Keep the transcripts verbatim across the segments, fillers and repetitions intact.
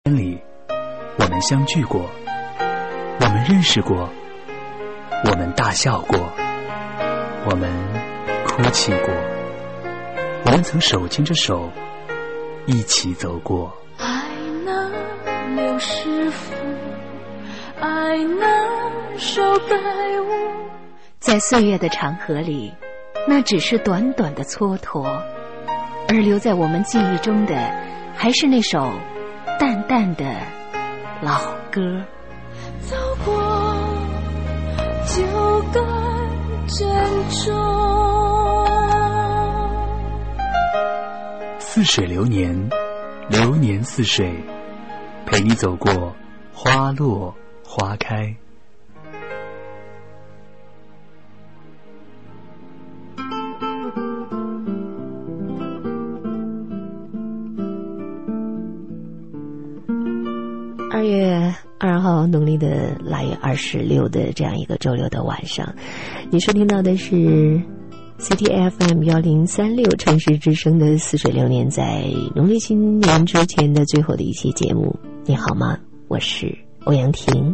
里，我们相聚过，我们认识过，我们大笑过，我们哭泣过，我们曾手牵着手一起走过。 爱那刘师傅，爱那手盖屋。 在岁月的长河里，那只是短短的蹉跎，而留在我们记忆中的还是那首淡淡的老歌。 走过就该珍重。 似水流年，流年似水，陪你走过花落花开。 二月二号，农历的腊月二十六的这样一个周六的晚上，你收听到的是 C T F M 幺零三六城市之声的似水流年，在农历新年之前的最后的一期节目。你好吗？我是欧阳婷。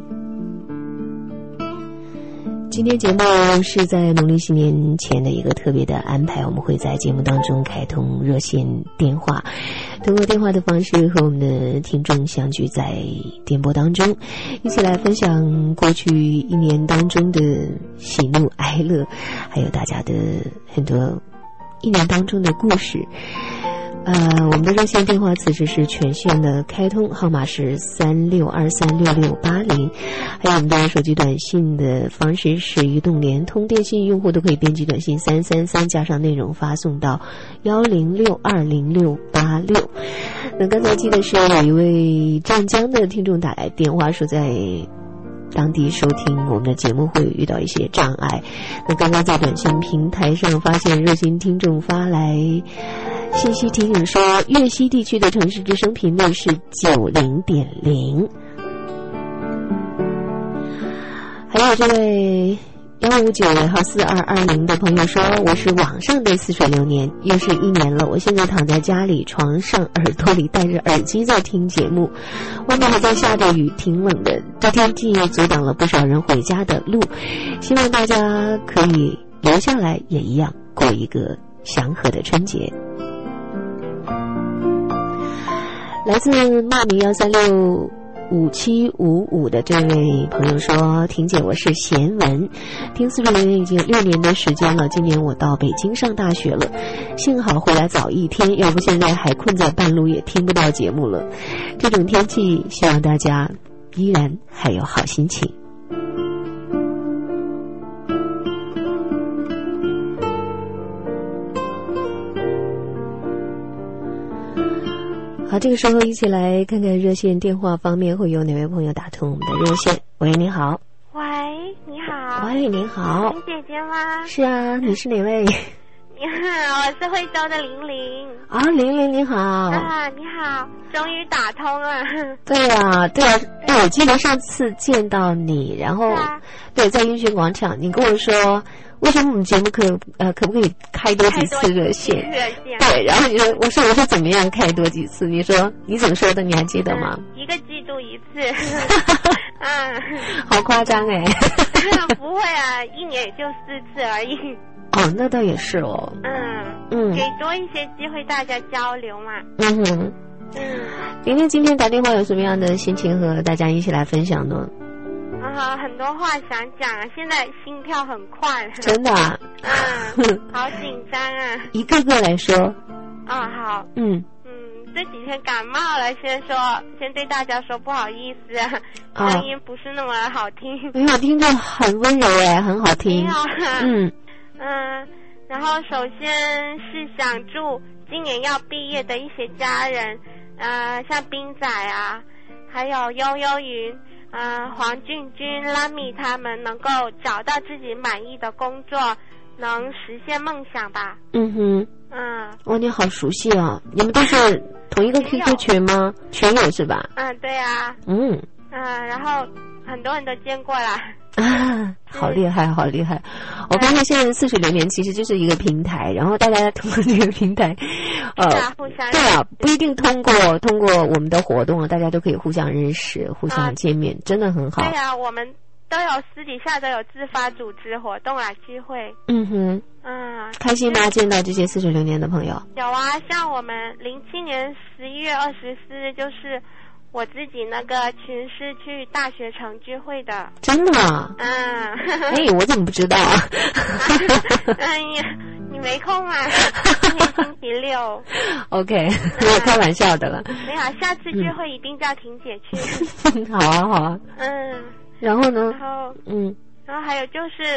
今天节目是在农历新年前的一个特别的安排，我们会在节目当中开通热线电话，通过电话的方式和我们的听众相聚在电波当中，一起来分享过去一年当中的喜怒哀乐，还有大家的很多一年当中的故事。呃，我们的热线电话此时是全线的开通，号码是三六二三六六八零，还有我们的手机短信的方式是移动、联通、电信用户都可以编辑短信三三三加上内容发送到幺零六二零六八六。那刚才记得是有一位湛江的听众打来电话说在当地收听我们的节目会遇到一些障碍。那刚刚在短信平台上发现热心听众发来信息提醒说，粤西地区的城市之声频率是九零点零。还有这位幺五九尾号四二二零的朋友说，我是网上的似水流年，又是一年了，我现在躺在家里床上，耳朵里戴着耳机在听节目，外面还在下着雨，挺冷的，这天气阻挡了不少人回家的路，希望大家可以留下来，也一样过一个祥和的春节。来自茂名幺三六五七五五的这位朋友说，婷姐，我是贤文，听似水流年已经六年的时间了，今年我到北京上大学了，幸好回来早一天，要不现在还困在半路也听不到节目了。这种天气希望大家依然还有好心情。好，这个时候一起来看看热线电话方面会有哪位朋友打通我们的热线。喂，你好。 喂，你好。 喂，你好。 林姐姐吗？ 是啊，你是哪位？ 你好，我是惠州的玲玲。 啊，玲玲你好。 啊，你好，终于打通了。 对啊，对啊，对，我记得上次见到你，然后、啊、对，在音讯广场，你跟我说，为什么我们节目可呃可不可以开多几次热线？ 热线。 对，然后你说，我说我说怎么样开多几次？你说你怎么说的？你还记得吗？ 嗯、一个季度一次。嗯， 好夸张哎。 不会啊，一年也就四次而已。 哦，那倒也是哦。 嗯嗯， 给多一些机会大家交流嘛。 嗯哼。 嗯。 玲玲今天打电话有什么样的心情和大家一起来分享呢？ 啊，很多话想讲啊，现在心跳很快。 真的啊？ 嗯，好紧张啊。 一个个来说。 啊，好。 嗯。 嗯，这几天感冒了，先说，先对大家说不好意思啊， 啊声音不是那么好听。 没有，听着很温柔哎，很好听。 好嗯嗯，然后首先是想祝今年要毕业的一些家人，呃，像冰仔啊，还有悠悠云。呃，黄俊君、拉米他们能够找到自己满意的工作，能实现梦想吧。 嗯哼。 嗯。 哇，你好熟悉哦！你们都是同一个 Q Q 群吗？群友是吧？ 嗯，对啊。 嗯。 嗯，然后很多人都见过了。 啊，好厉害，好厉害！我发现现在似水流年其实就是一个平台，然后大家通过这个平台，呃，对啊，不一定通过通过我们的活动，大家都可以互相认识、互相见面，啊、真的很好。 对啊，我们都有私底下都有自发组织活动啊，聚会。 嗯哼， 嗯， 开心吗？见到这些似水流年的朋友？ 有啊，像我们零七年十一月二十四日就是。我自己那个群是去大学城聚会的， 真的吗？ 嗯， 哎，我怎么不知道啊？ 哎呀，你没空啊？今天星期六。 OK， 我开玩笑的了。 没有，下次聚会一定叫婷姐去。 嗯、好啊，好啊。 嗯。 然后呢？ 然后， 嗯， 然后还有就是，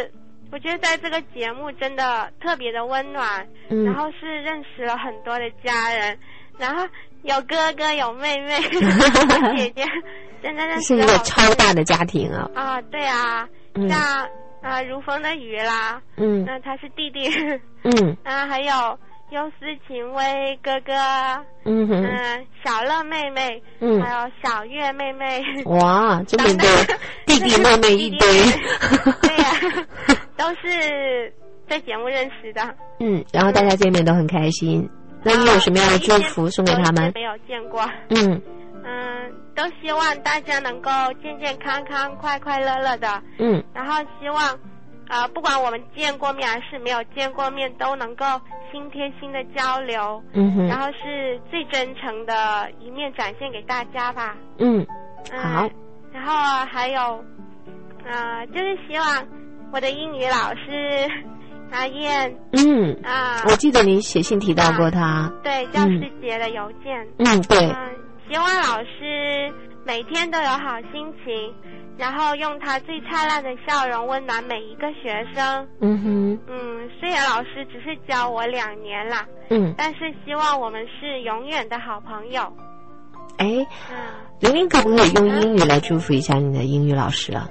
我觉得在这个节目真的特别的温暖， 嗯， 然后是认识了很多的家人，然后。有哥哥有妹妹有姐姐，真的认识是一个超大的家庭啊！ 啊，对啊， 嗯、 像啊如风的雨啦， 嗯， 那、呃、他是弟弟， 嗯， 啊还有忧思晴薇哥哥， 嗯哼， 嗯、呃、小乐妹妹， 嗯， 还有小月妹妹， 哇，这么多弟弟妹妹一堆， 对呀、啊，都是在节目认识的。 嗯，然后大家见面都很开心。那你有什么样的祝福送给他们？ 没有见过。 嗯嗯，都希望大家能够健健康康、快快乐乐的。 嗯。 然后希望，啊、呃，不管我们见过面还是没有见过面，都能够心贴心的交流。 嗯哼。 然后是最真诚的一面展现给大家吧。 嗯。好。 嗯、然后还有，啊、呃，就是希望我的英语老师。阿燕， 嗯啊， 我记得你写信提到过他， 啊、对，教师节的邮件， 嗯，对， 嗯，希望老师每天都有好心情，然后用他最灿烂的笑容温暖每一个学生。 嗯哼， 嗯，虽然老师只是教我两年啦， 嗯，但是希望我们是永远的好朋友。 哎，嗯，玲玲可不可以用英语来祝福一下你的英语老师啊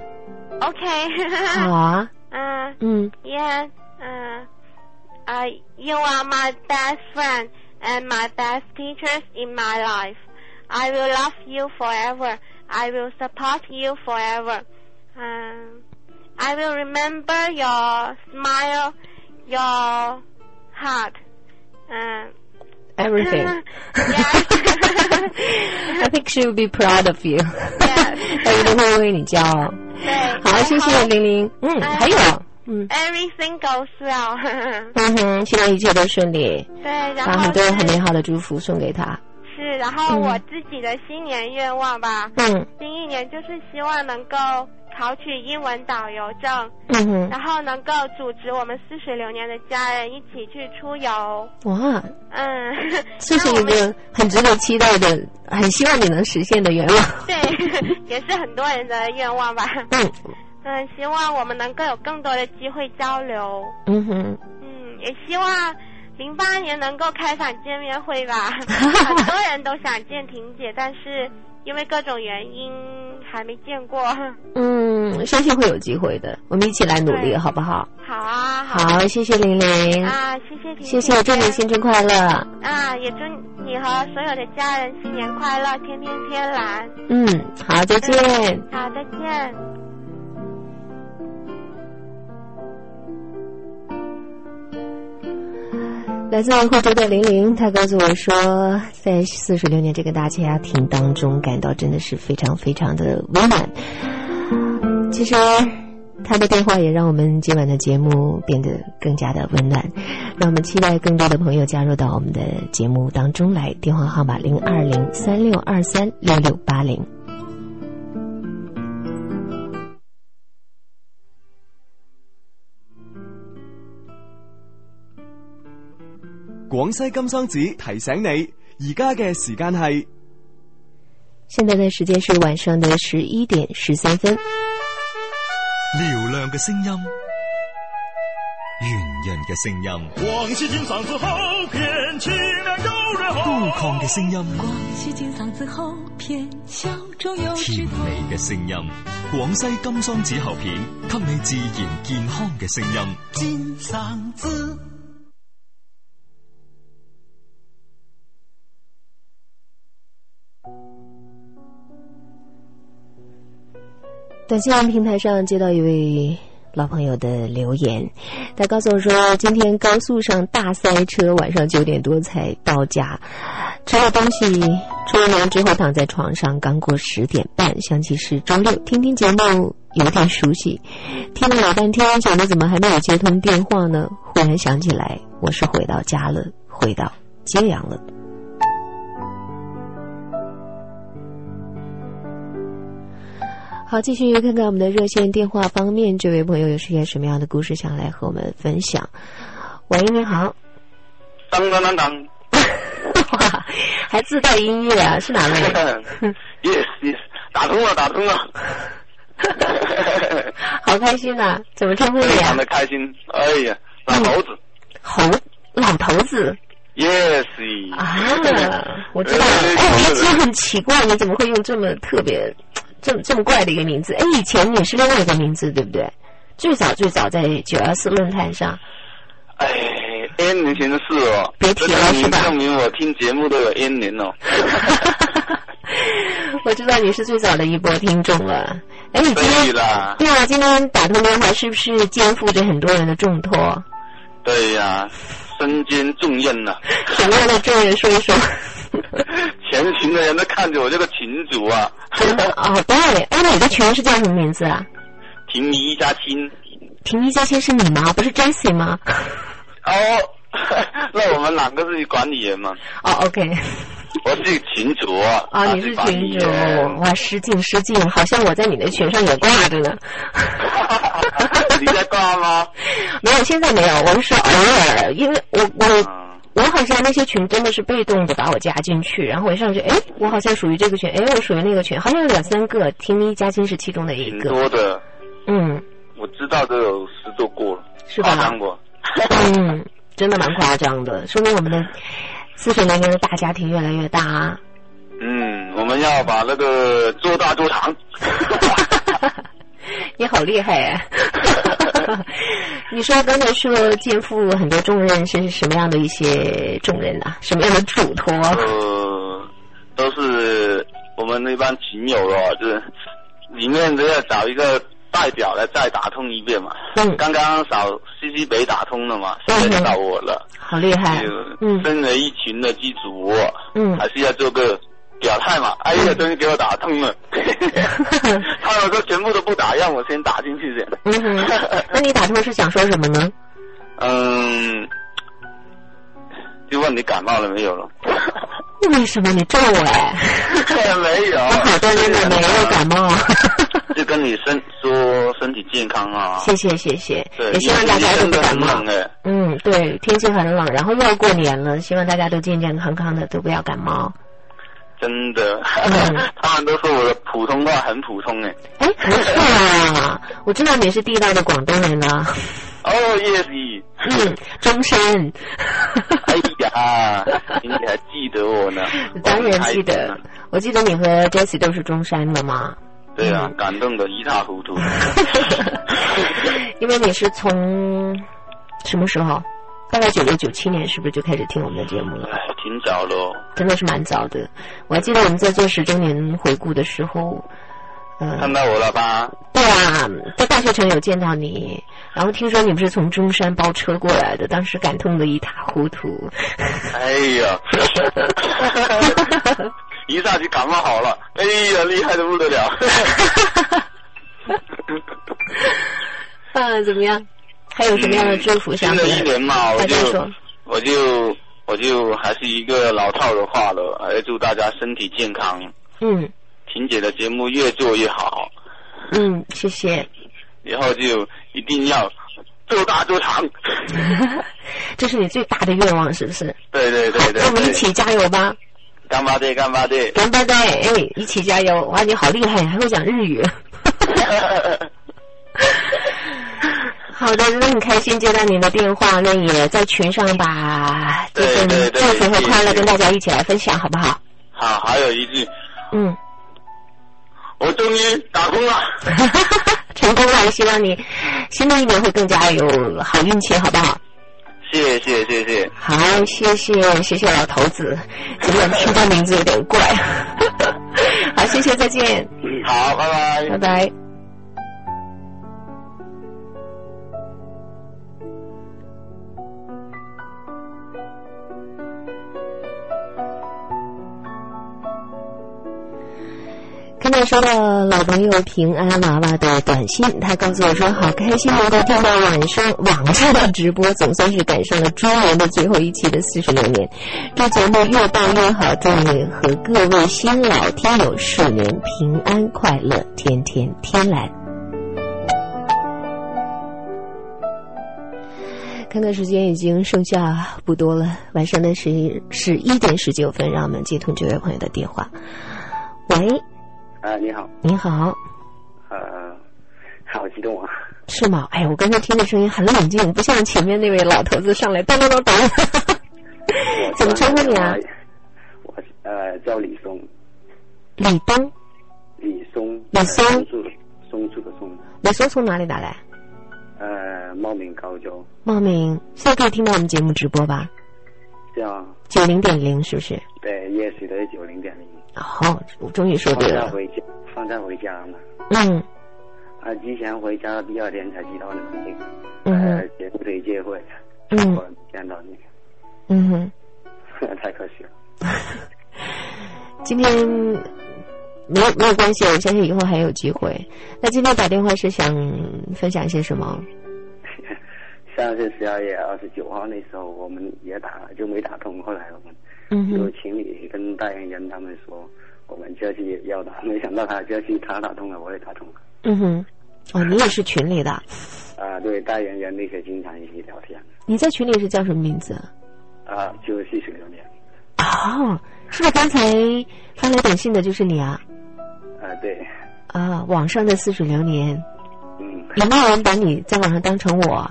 ？OK， 好啊， 嗯嗯 ，Yeah。Uh, uh, you are my best friend and my best teachers in my life. I will love you forever. I will support you forever. Um, I will remember your smile, your heart. Um, Everything. Yes. I think she will be proud of you. Yes. 她一定会为你骄傲。 对， 好，谢谢玲玲。嗯，还有。 嗯 ，Everything goes well 。 嗯哼，希望一切都顺利。 对，然后把很多很美好的祝福送给他。 是，然后我自己的新年愿望吧， 嗯， 新一年就是希望能够考取英文导游证， 嗯哼， 然后能够组织我们似水流年的家人一起去出游。 哇， 嗯， 这是一个很值得期待的，很希望你能实现的愿望。 对，也是很多人的愿望吧。 嗯。 嗯，希望我们能够有更多的机会交流。 嗯哼。 嗯，也希望零八年能够开场见面会吧。很多人都想见婷姐，但是因为各种原因还没见过。 嗯，相信会有机会的，我们一起来努力，好不好？ 好啊，好。 好，谢谢玲玲。 啊，谢谢婷姐。 谢谢，祝你新春快乐。 啊，也祝你和所有的家人新年快乐，天天天蓝。 嗯，好，再见。 嗯、好，再见。 来自惠州的玲玲，她告诉我说，在四十六年这个大家庭当中，感到真的是非常非常的温暖。其实，她的电话也让我们今晚的节目变得更加的温暖。让我们期待更多的朋友加入到我们的节目当中来。电话号码零二零三六二三六六八零。 廣西金桑子提醒你，而家嘅時間係現在的時間是晚上的十一點十三分。 嘹亮嘅聲音，圓潤嘅聲音， 廣西金嗓子喉片清亮有人高亢嘅聲音， 廣西金嗓子喉片小眾有甜美嘅聲音，廣西金桑子喉片給你自然健康嘅聲音， 金嗓子。 短信平台上接到一位老朋友的留言，他告诉我说，今天高速上大塞车，晚上九点多才到家，吃了东西，冲完凉之后躺在床上，刚过十点半，想起是周六，听听节目有点熟悉，听了老半天，想着怎么还没有接通电话呢？忽然想起来，我是回到家了，回到揭阳了。好，继续看看我们的热线电话方面，这位朋友有些什么样的故事想来和我们分享？喂，你好。 当当当当。 哇，还自带音乐啊？是哪位 ？Yes yes， 打通了，打通了。 好开心啊！怎么称呼你啊？ 非常的开心。哎呀，老头子。 猴，老头子。 Yes。 啊，我知道了。哎，其实很奇怪，你怎么会用这么特别？这么这么怪的一个名字，哎，以前你是另外一个名字，对不对？最早最早在九幺四论坛上， 哎 ，N 年前的事哦， 别提了是吧？ 证明我听节目都有 N 年哦。 我知道你是最早的一波听众了。哎，你今天对啊，今天打通电话是不是肩负着很多人的重托？ 对呀、啊，身兼重任呐、啊。 什么样的重任？说一说。 全群的人都看着我这个群主啊。 真的哦，对，哎，你的群是叫什么名字啊？ 婷宜一家亲。 婷宜一家亲是你吗？不是 Jessie 吗？ 哦，那我们两个是管理员嘛。 哦 ，OK。 我是群主啊。 哦，你是群主，哇，失敬失敬，好像我在你的群上也挂着呢。 你在挂吗？ 没有，现在没有，我是说偶尔，因为我我。嗯我好像那些群真的是被动的把我加进去，然后我一上去，哎，我好像属于这个群，哎，我属于那个群，好像有两三个，听一加亲是其中的一个。 挺多的。 嗯， 我知道都有十多个了， 是吧？ 夸张过。 嗯，真的蛮夸张的，说明我们的四十年前的大家庭越来越大啊。 嗯，我们要把那个做大做长。 你好厉害啊！你说刚才说肩负很多重任，是什么样的一些重任啊？什么样的嘱托？ 呃，都是我们那帮群友哦，就是里面都要找一个代表来再打通一遍嘛。嗯。刚刚找西西北打通了嘛，现在就到我了。 嗯、好厉害！ 嗯。身为一群的机主，嗯，还是要做个表态嘛。哎呀，终于给我打通了。他们说全部都不打，让我先打进去先。 嗯哼，那你打通是想说什么呢？ 嗯，就问你感冒了没有了。 为什么你咒我哎？ 没有， 我好多年没有感冒。 就跟你身说身体健康啊。 谢谢谢谢，也希望大家都不感冒。嗯，对，天气很冷，然后又要过年了，希望大家都健健康康的，都不要感冒。 真的，嗯、他们都说我的普通话很普通哎。 哎，不错啊！我知道你是地道的广东人了。 哦，叶子。 嗯，中山。 哎呀，你还记得我呢？ 当然记得，我记得你和 Jessie 都是中山的嘛。 对啊，嗯、感动的一塌糊涂。 因为你是从什么时候？大概九六九七年是不是就开始听我们的节目了？ 哎，挺早了， 真的是蛮早的。我还记得我们在做十周年回顾的时候， 呃，看到我了吧？ 对啊，在大学城有见到你，然后听说你不是从中山包车过来的，当时感动得一塌糊涂。 哎呀，一下就感冒好了，哎呀，厉害的不得了。 啊，怎么样？还有什么样的祝福？ 新的一年嘛，我就我就我就还是一个老套的话了，还祝大家身体健康。 嗯， 婷姐的节目越做越好。 嗯，谢谢。 以后就一定要做大做长。 这是你最大的愿望，是不是？ 对对对 对, 对。 那我们一起加油吧！ 干巴爹，干巴爹， 干巴爹！哎，一起加油！哇，你好厉害，还会讲日语。好的，真的很开心接到您的电话，那也在群上把这份祝福和快乐跟大家一起来分享，好不好？ 好，还有一句， 嗯， 我终于打通了， 成功了！希望你新的一年会更加有好运气，好不好？ 谢谢谢谢。 好，谢谢谢谢老头子，尽管听他名字有点怪。好，谢谢，再见。 好，拜拜， 拜拜。 刚才收到老朋友平安娃娃的短信，他告诉我说好开心能够听到晚上网上的直播，总算是赶上了猪年的最后一期的四十六年，祝节目越办越好，祝你和各位新老听友鼠年平安快乐，天天天蓝。看看时间已经剩下不多了，晚上的十十一点十九分，让我们接通这位朋友的电话。喂， 啊，你好。 你好。 呃，好激动啊。 是吗？哎呀，我刚才听的声音很冷静，不像前面那位老头子上来当当当当。怎么称呼你啊？ 我呃叫李松。 李东。 李松。 李松。 松树的松。 李松从哪里打来？ 呃，茂名高州。 茂名，现在可以听到我们节目直播吧？ 对啊。 九零点零是不是？ 对，夜市的九零点零。 哦，我终于说对了。 放假回家，放假回家嘛。 嗯。 啊，之前回家第二天才知道那个嗯哼。 呃节目推介会。 嗯。 我见到你。 嗯哼。 太可惜了。 今天没有没有关系，我相信以后还有机会。那今天打电话是想分享一些什么？ 上次十二月二十九号那时候我们也打了，就没打通。后来我们嗯就群里跟代言人他们说，我们这期也要打，没想到他这期他打通了，我也打通了。 嗯哼，哦，你也是群里的？ 啊，对，代言人那些经常一起聊天。 你在群里是叫什么名字？ 啊，就细水流年。 哦，是不是刚才发来短信的就是你啊？ 啊，对。 啊，网上的似水流年。 嗯。 有没有人把你在网上当成我？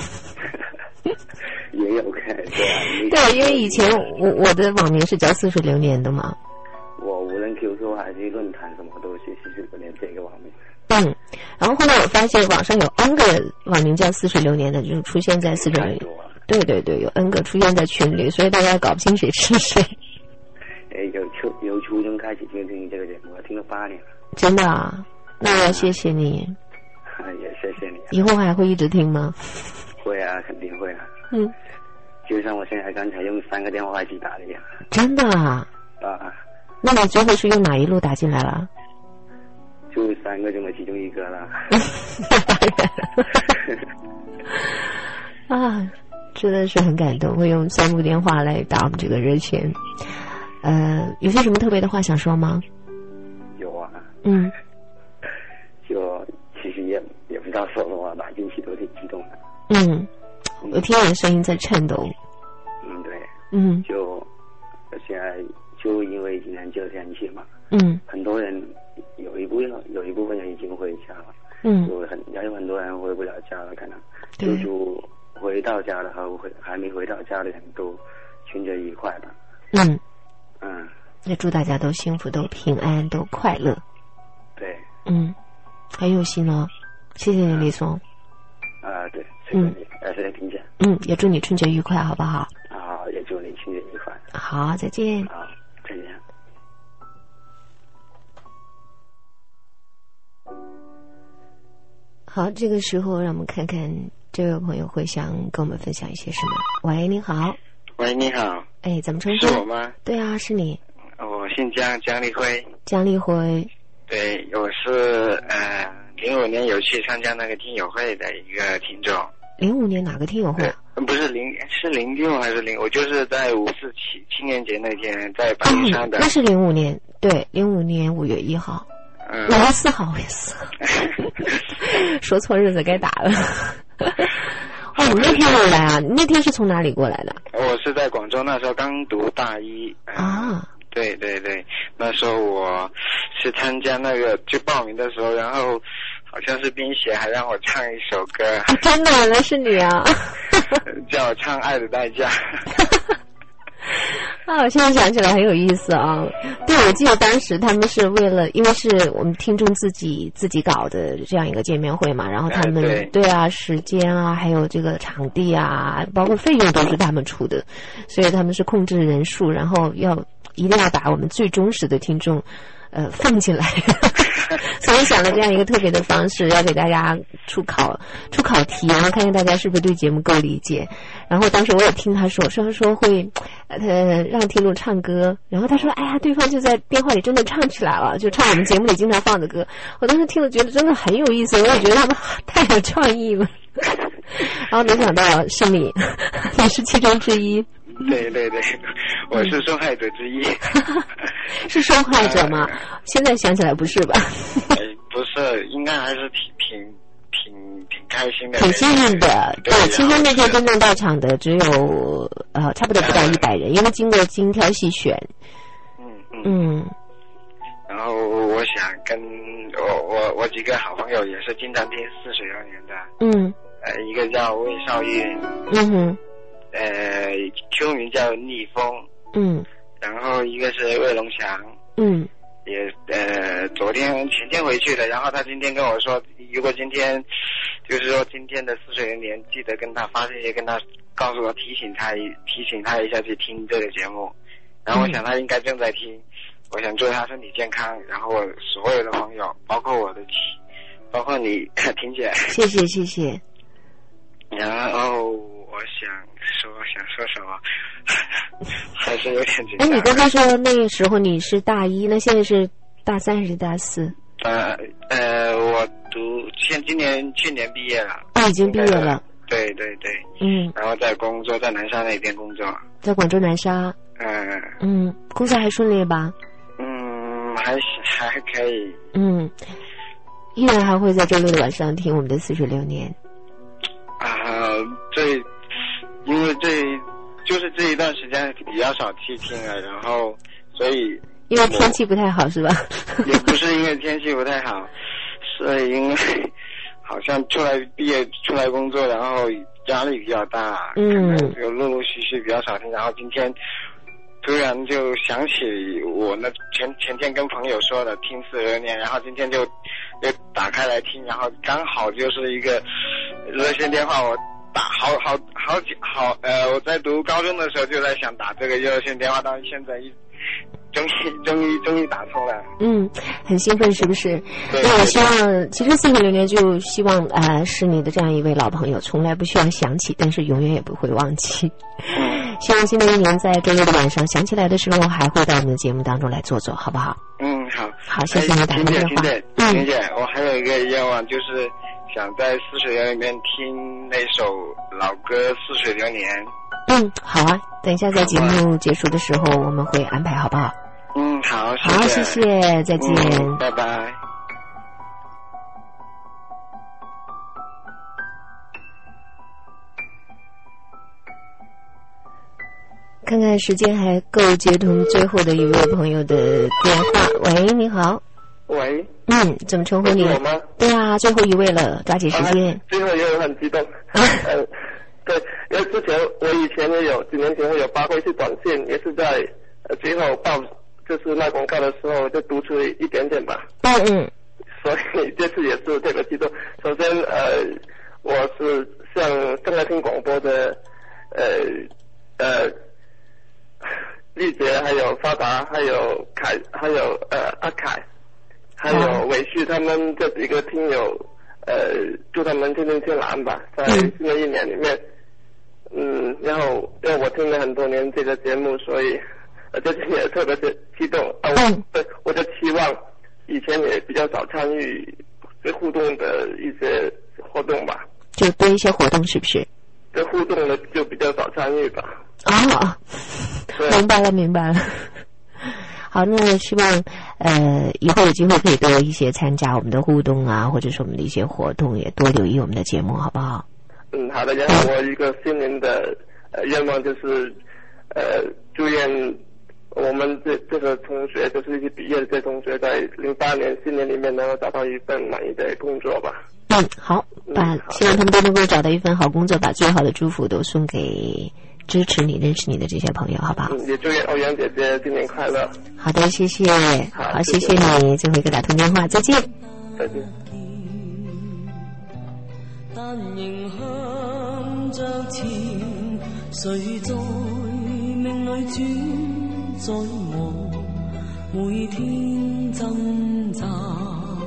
也有看，对啊。 对，因为以前我我的网名是叫似水流年的嘛。 我无论 Q Q 还是论坛什么都是似水流年这个网名。 嗯，然后后来我发现网上有 N 个网名叫似水流年的，就是出现在似水流年。对对对，有 N 个出现在群里，所以大家搞不清谁是谁。 哎，有初由初中开始就听这个节目，我听了八年了。 真的啊？那我要谢谢你。 也谢谢你。 以后还会一直听吗？ 会啊，肯定会啊。 嗯。 就像我现在刚才用三个电话一起打的一样。 真的啊？ 啊。 那你最后是用哪一路打进来了？ 就三个中的其中一个了。 啊，真的是很感动，会用三部电话来打我们这个热线。呃，有些什么特别的话想说吗？ 有啊。 嗯。 就其实也也不知道说什么，打进去都挺激动的。 嗯，我听我的声音在颤抖。 嗯，对。 嗯。 就现在就因为今年这天气嘛。 嗯。 很多人有一部分有一部分人已经回家了。 嗯。 有很也有很多人回不了家了，可能。对。就回到家了和回还没回到家的人都春节愉快吧。 嗯。 嗯。 也祝大家都幸福，都平安，都快乐。 对。 嗯。很有心哦，谢谢你，李松。 啊，对，谢谢你，呃，谢谢听见。 嗯，也祝你春节愉快，好不好？ 好，也祝你春节愉快。 好，再见。 好，再见。 好，这个时候让我们看看这位朋友会想跟我们分享一些什么。喂，你好。 喂，你好。 哎，怎么称呼？ 是我吗？ 对啊，是你。 我姓江，江立辉。 江立辉。 对，我是呃零五年有去参加那个听友会的一个听众。 零五年哪个听友会？ 不是零是零六还是零？我就是在五四青青年节那天在白云山的。 嗯、那是零五年，对，零五年五月一号。 嗯。 五月四号，五月四号。说错日子该打了。哦，你那天有来啊？你那天是从哪里过来的？ 我是在广州，那时候刚读大一。 啊。 对对对，那时候我是参加那个就报名的时候，然后好像是冰雪还让我唱一首歌。 啊、真的，那是你啊！ 叫我唱《爱的代价》。 啊，我现在想起来很有意思啊！对，我记得当时他们是为了，因为是我们听众自己自己搞的这样一个见面会嘛，然后他们、 哎、对, 对啊，时间啊，还有这个场地啊，包括费用都是他们出的，所以他们是控制人数，然后要一定要把我们最忠实的听众，呃，放进来。 所以想了这样一个特别的方式，要给大家出考出考题，然后看看大家是不是对节目够理解。然后当时我也听他说，说说会呃让听众唱歌，然后他说哎呀，对方就在电话里真的唱起来了，就唱我们节目里经常放的歌。我当时听了觉得真的很有意思，我也觉得他们太有创意了。然后没想到是你，你是其中之一。 对对对，我是受害者之一。 是受害者吗？呃、现在想起来不是吧？ 哎，不是，应该还是挺挺挺挺开心的， 挺幸运的。对，其实那天真正到场的只有呃差不多不到一百人，因为经过精挑细选。 嗯嗯。 嗯。 然后我想跟我我我几个好朋友也是经常听似水流年的。 嗯。 呃，一个叫魏少运。 嗯哼。 呃，秋名叫逆风， 嗯， 然后一个是魏龙祥， 嗯， 也呃昨天前天回去的，然后他今天跟我说，如果今天就是说今天的似水流年，记得跟他发信息，跟他告诉我提醒他提醒他一下去听这个节目，然后我想他应该正在听，嗯、我想祝他身体健康，然后我所有的朋友，包括我的妻，包括你婷姐， 谢谢谢谢， 然后。我想说想说什么，还是有点紧张。 哎，你刚才说那个时候你是大一，那现在是大三还是大四？ 呃呃，我读现今年去年毕业了。 啊，已经毕业了。 对对对。 嗯。 然后在工作，在南沙那边工作。 在广州南沙。 嗯。 嗯，工作还顺利吧？ 嗯，还还可以。 嗯，依然还会在周六的晚上听我们的似水流年。 啊，这。因为这就是这一段时间比较少去听了，然后所以因为天气不太好是吧？ 也不是因为天气不太好，是因为好像出来毕业出来工作，然后压力比较大， 嗯， 有陆陆续续比较少听，然后今天突然就想起我那前前天跟朋友说的听似流年，然后今天就就打开来听，然后刚好就是一个热线电话，我。打好好好几好呃，我在读高中的时候就在想打这个热线电话，到现在一终于终于终于打通了。 嗯，很兴奋是不是？那我希望，其实似水流年就希望呃是你的这样一位老朋友，从来不需要想起，但是永远也不会忘记。 嗯， 希望新的一年在周六的晚上想起来的时候，还会到我们的节目当中来坐坐，好不好？ 嗯，好。 好，谢谢你打电话。 嗯，婷姐，我还有一个愿望就是。想在似水流年里面听那首老歌《似水流年》。 嗯，好啊，等一下在节目结束的时候我们会安排，好不好？ 嗯，好，谢谢。好，谢谢，再见， 嗯、拜拜。 看看时间还够接通最后的一位朋友的电话。喂，你好。 喂， 嗯，怎么称呼你？ 我吗？ 对啊，最后一位了，抓紧时间。 啊、最后一位很激动。呃，对，因为之前我以前也有几年前我有发过一次短信，也是在呃最后报就是卖广告的时候就读出一点点吧。 嗯嗯。 所以这次也是特别激动。首先呃，我是向正在听广播的呃呃丽姐，还有发达，还有凯，还有呃阿凯。还有伟旭他们这几个听友，呃，祝他们天天天蓝吧，在新的一年里面，嗯，然后因为我听了很多年这个节目，所以呃这次也特别的激动啊，我对我就期望以前也比较少参与这互动的一些活动吧， 就多一些活动是不是？ 这互动的就比较少参与吧。 啊，明白了明白了。好，那希望呃以后有机会可以多一些参加我们的互动啊，或者是我们的一些活动，也多留意我们的节目，好不好？ 嗯，好的。然后我一个新年的呃愿望就是，呃，祝愿我们这这个同学，就是一起毕业的这同学，在零八年新年里面能够找到一份满意的工作吧。 嗯，好，把、嗯、希望他们都能够找到一份好工作，把最好的祝福都送给支持你、认识你的这些朋友，好不好？ 嗯，也祝愿欧阳姐姐新年快乐。 好的，谢谢。 好， 好谢谢你，最后一个打通电话，再见。 再见。 但仍向着前，谁在命里主宰我？每天挣扎。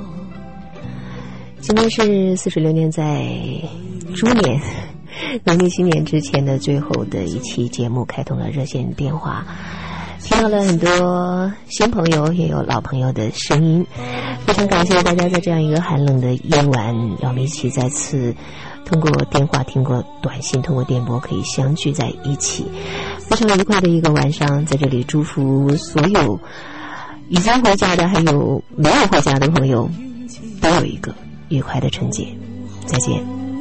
今天是四十六年在猪年农历新年之前的最后的一期节目，开通了热线电话，听到了很多新朋友也有老朋友的声音，非常感谢大家在这样一个寒冷的夜晚，让我们一起再次通过电话、通过短信、通过电波可以相聚在一起，非常愉快的一个晚上。在这里祝福所有已经回家的还有没有回家的朋友都有一个愉快的春节，再见。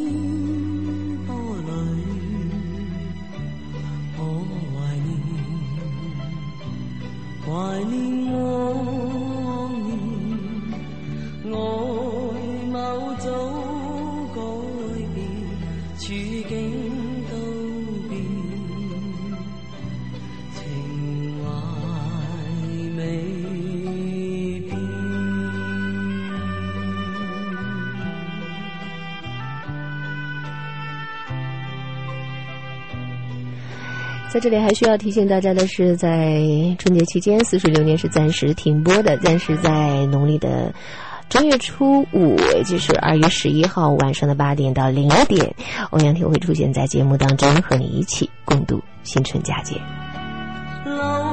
懷念往年，外貌早改變，處境都變，情懷未變。 在这里还需要提醒大家的是，在春节期间四十六年是暂时停播的，暂时在农历的正月初五，也就是二月十一号晚上的八点到零点，欧阳婷会出现在节目当中，和你一起共度新春佳节。